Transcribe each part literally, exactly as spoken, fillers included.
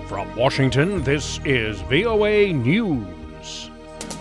From Washington, this is V O A News.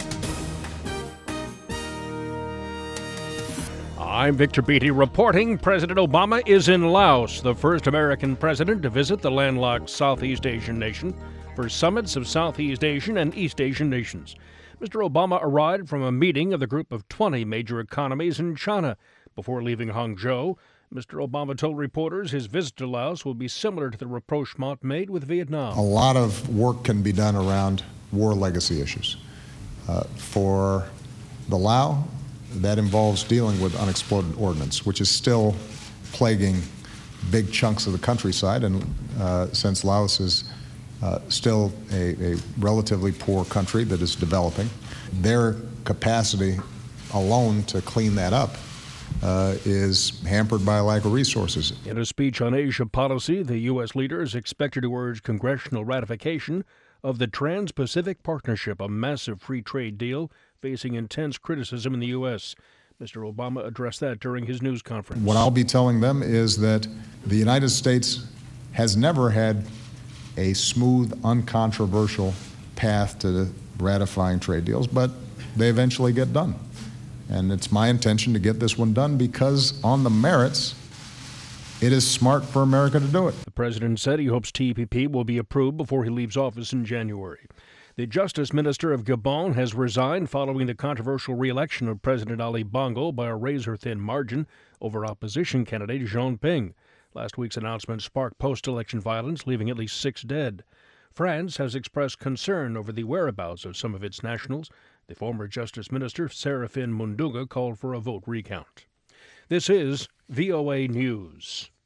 I'm Victor Beatty reporting President Obama is in Laos, the first American president to visit the landlocked Southeast Asian nation for summits of Southeast Asian and East Asian nations. Mister Obama arrived from a meeting of the group of twenty major economies in China. Before leaving Hangzhou, Mister Obama told reporters his visit to Laos will be similar to the rapprochement made with Vietnam. A lot of work can be done around war legacy issues. Uh, for the Lao, that involves dealing with unexploded ordnance, which is still plaguing big chunks of the countryside, and uh, since Laos is uh, still a, a relatively poor country that is developing, their capacity alone to clean that up Uh, is hampered by a lack of resources. In a speech on Asia policy, the U S leader is expected to urge congressional ratification of the Trans-Pacific Partnership, a massive free trade deal facing intense criticism in the U S. Mister Obama addressed that during his news conference. What I'll be telling them is that the United States has never had a smooth, uncontroversial path to ratifying trade deals, but they eventually get done. And it's my intention to get this one done because on the merits, it is smart for America to do it. The president said he hopes T P P will be approved before he leaves office in January. The Justice Minister of Gabon has resigned following the controversial re-election of President Ali Bongo by a razor-thin margin over opposition candidate Jean Ping. Last week's announcement sparked post-election violence, leaving at least six dead. France has expressed concern over the whereabouts of some of its nationals. The former Justice Minister, Séraphin Mundunga, called for a vote recount. This is V O A News.